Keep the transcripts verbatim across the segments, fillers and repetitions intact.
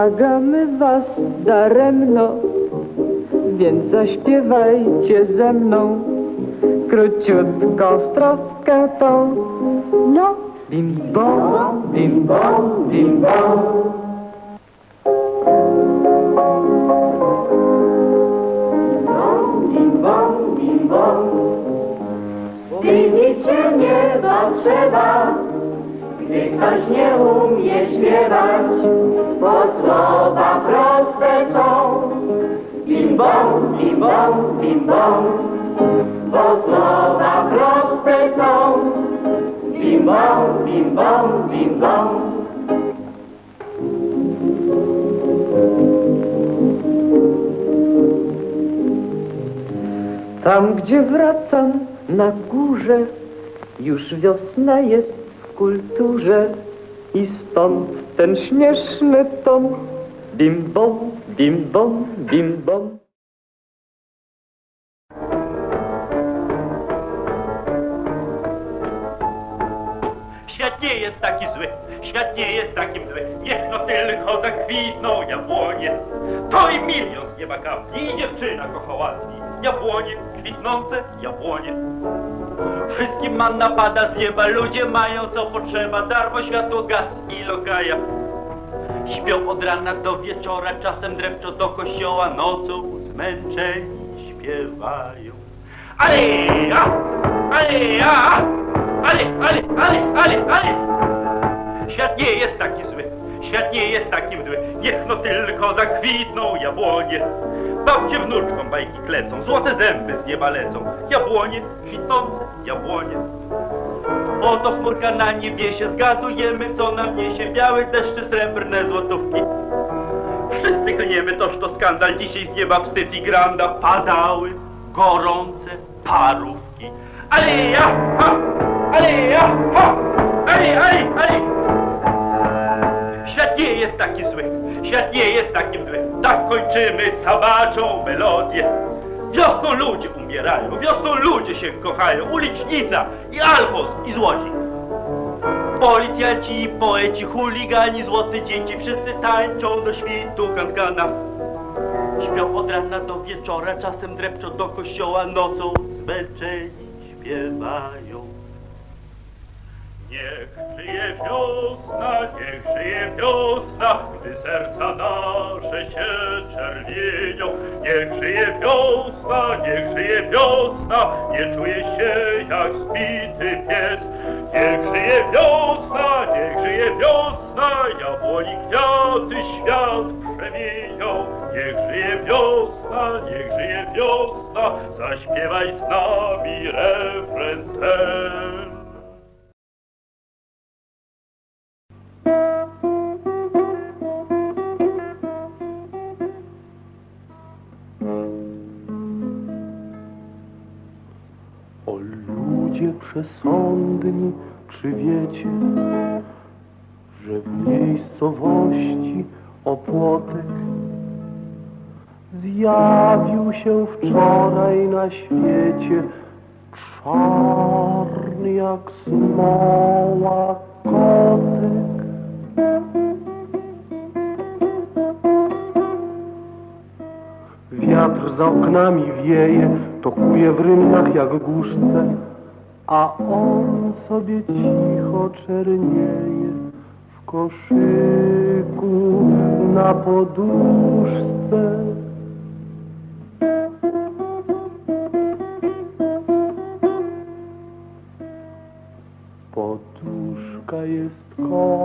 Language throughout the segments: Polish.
błagamy was daremno, więc zaśpiewajcie ze mną króciutką strofkę tą. No, bim bom, bim bom, bim bom. Bim bom, bim bom. Wstydzić się nieba trzeba, gdy ktoś nie umie śpiewać, bo słowa proste są. Bim bom, bim bom, bim bom, bo słowa proste są. Bim bom, bim bom, bim bom. Tam, gdzie wracam na górze, już wiosna jest w kulturze i stąd ten śmieszny ton. Bim bom, bim bom, bim bom. Świat nie jest taki zły, świat nie jest takim zły. Niech no tylko zakwitną jabłonie. To i milion z nieba kapli i dziewczyna kocha ładni. Jabłonie, kwitnące jabłonie. Wszystkim man napada z nieba, ludzie mają co potrzeba. Darmo światło, gaz i lokaja. Śpią od rana do wieczora, czasem drepczą do kościoła. Nocą zmęczeni śpiewają. Aleja, aleja, ale, ale, ale, ale, ale. Świat nie jest taki zły, świat nie jest taki mdły. Niech no tylko zakwitną jabłonie. Babcie wnuczkom bajki klecą, złote zęby z nieba lecą. Jabłonie, kwitnące jabłonie. Oto chmurka na niebiesie, zgadujemy co nam niesie. Białe deszcze, srebrne złotówki. Wszyscy klniemy, toż to skandal. Dzisiaj z nieba wstyd i granda padały gorące parówki. Aleja, ha, aleja, ha, ale, ale, ale. Świat nie jest taki zły, świat nie jest taki mdły. Tak kończymy sabaczą melodię. Wiosną ludzie umierają, wiosną ludzie się kochają. Ulicznica i alchos i złodziej. Policjanci i poeci, chuligani, złote dzieci. Wszyscy tańczą do świtu kankana. Śpią od rana do wieczora, czasem drepczą do kościoła. Nocą zmęczeni śpiewają. Niech żyje wiosna, niech żyje wiosna, gdy serca nasze się czerwienią. Niech żyje wiosna, niech żyje wiosna, nie czuje się jak zbity pies. Niech żyje wiosna, niech żyje wiosna, jabłoni kwiaty świat przemienią. Niech żyje wiosna, niech żyje wiosna, zaśpiewaj z nami refren ten. O ludzie przesądni, czy wiecie, że w miejscowości Opłotek zjawił się wczoraj na świecie czarny jak smoła kotek. Wiatr za oknami wieje, tokuje w rynach jak głuszce, a on sobie cicho czernieje w koszyku na poduszce. Poduszka jest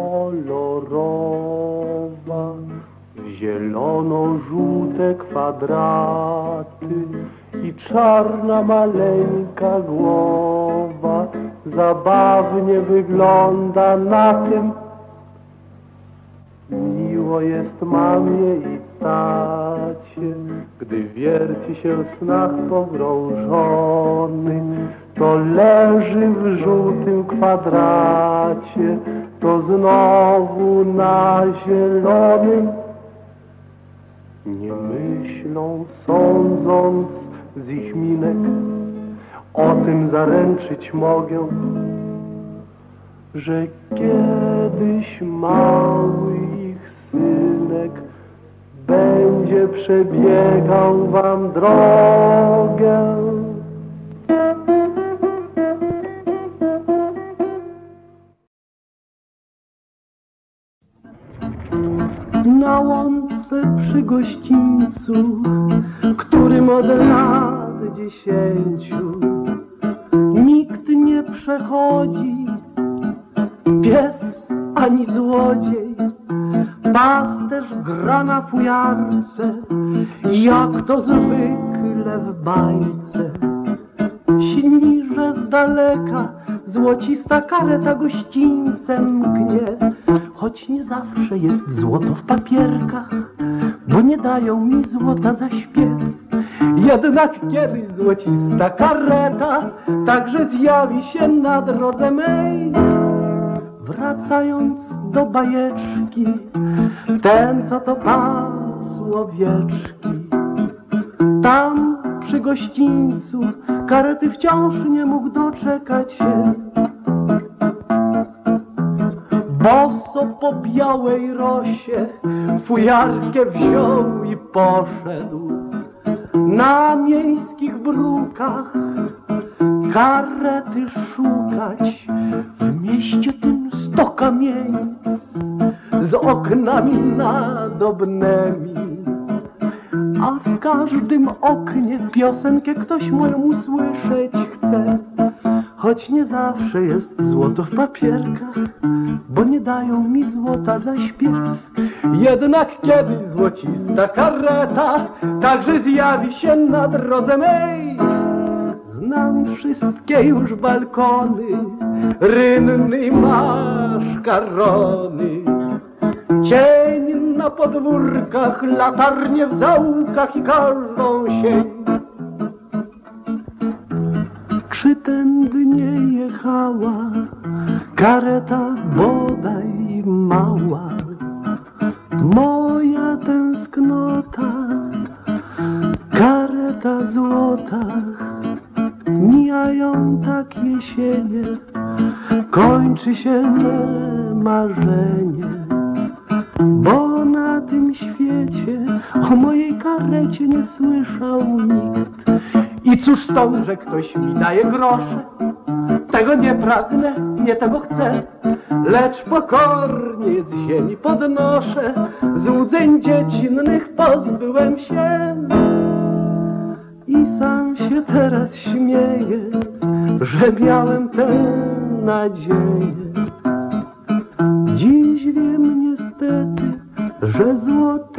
kolorowa, w zielono-żółte kwadraty i czarna maleńka głowa zabawnie wygląda na tym. Miło jest mamie i tacie, gdy wierci się w snach pogrążony, to leży w żółtym kwadracie, to znowu na zielonym. Nie myślą, sądząc z ich minek, o tym zaręczyć mogę, że kiedyś mały ich synek będzie przebiegał wam drogę. Na łące przy gościńcu, którym od lat dziesięciu nikt nie przechodzi, pies ani złodziej, pasterz gra na fujarce, jak to zwykle w bajce. Śni, że z daleka złocista kareta gościńcem mknie, choć nie zawsze jest złoto w papierkach, bo nie dają mi złota za śpiew. Jednak kiedyś złocista kareta także zjawi się na drodze mej. Wracając do bajeczki, ten co to pasł owieczki, tam przy gościńcu karety wciąż nie mógł doczekać się. Boso po białej rosie fujarkę wziął i poszedł. Na miejskich brukach karety szukać, w mieście tym sto kamienic z oknami nadobnymi, a w każdym oknie piosenkę ktoś moją usłyszeć chce. Choć nie zawsze jest złoto w papierkach, bo nie dają mi złota za śpiew. Jednak kiedyś złocista kareta także zjawi się na drodze mej. Znam wszystkie już balkony, rynny i maszkarony, cień na podwórkach, latarnie w zaułkach i każdą sień. Czy tędy nie jechała kareta bodaj mała? Moja tęsknota, kareta złota, mijają tak jesienie, kończy się me marzenie, bo na tym świecie o mojej karecie nie słyszał nikt. I cóż z tą, że ktoś mi daje grosze? Tego nie pragnę, nie tego chcę, lecz pokornie z ziemi podnoszę. Złudzeń dziecinnych pozbyłem się i sam się teraz śmieję, że miałem tę nadzieję. Dziś wiem niestety, że złoto